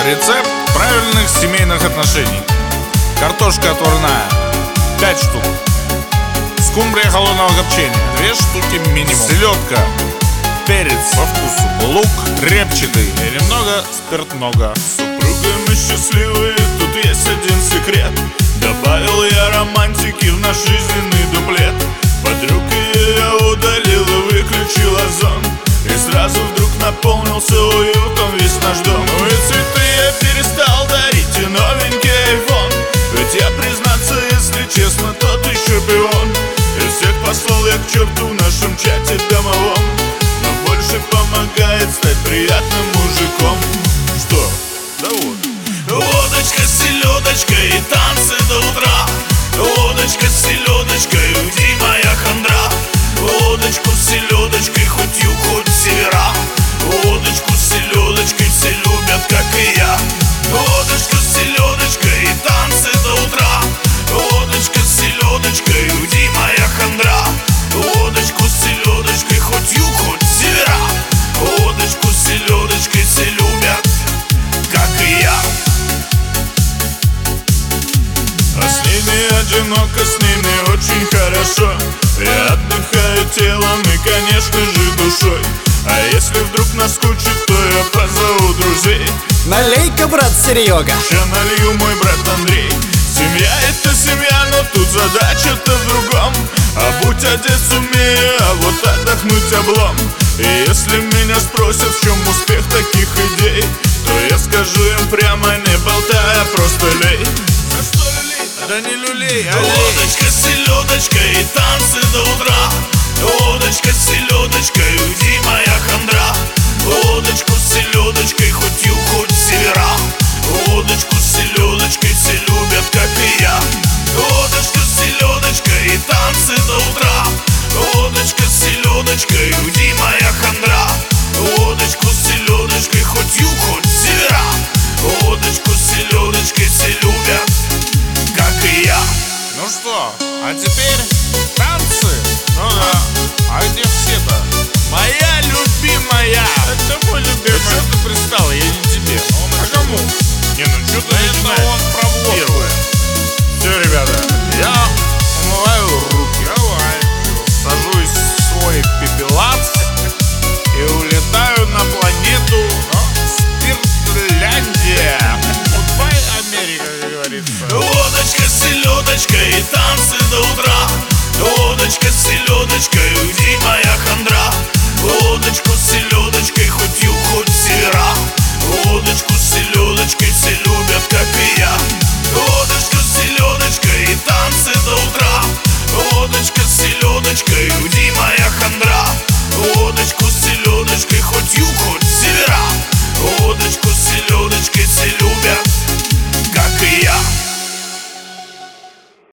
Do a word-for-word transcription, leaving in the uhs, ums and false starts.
Рецепт правильных семейных отношений. Картошка отварная пять штук. Скумбрия холодного копчения две штуки минимум. Селедка, перец по вкусу, лук репчатый и немного спиртного. Супруга мы счастливые, тут есть один секрет. Добавил я романтики в наш жизненный дуплет. Под руки я удалил и выключил озон, и сразу вдруг наполнился уютом весь наш дом. Ну и цветы я перестал дарить, и новенький айфон. Ведь я, признаться, если честно, тот еще пион. Из всех послал я к черту в нашем чате домовом, но больше помогает стать приятным мужиком. Что? Да вот. Водочка с селедочкой и танцы до утра. Водочка с селедочкой, уйди, моя хандра. Водочку с селедочкой, хоть юг, хоть севера. Водочку с селедочкой все любят, как и я. Водочка с селедочкой и танцы до утра. Водочка с селедочкой, уйди, моя хандра. Водочку с селедочкой, хоть юг, хоть севера. Водочку с селедочкой все любят, как и я. А с ними одиноко, с ними очень хорошо. Я отдыхаю телом и, конечно же, душой. А если вдруг наскучит, то я позову друзей. Налей-ка, брат Серега. Ща налью, мой брат Андрей. Семья — это семья, но тут задача-то в другом. А будь одет сумею, а вот отдохнуть облом. И если меня спросят, в чем успех таких идей, то я скажу им прямо, не болтая, просто лей. За что люлей-то? Да не люлей, а лей. Водочка с селедочкой и танцы до утра. Водочка с селедочкой, уйди, моя хандра. Водочку с селедочкой, хоть юг, хоть севера. Водочку с селедочкой все любят, как и я. Водочка с селедочкой и танцы до утра. Водочка с селедочкой, уйди, моя хандра. Водочку с селедочкой, хоть юг, хоть севера. Водочку с селедочкой все любят, как и я. Ну что, а теперь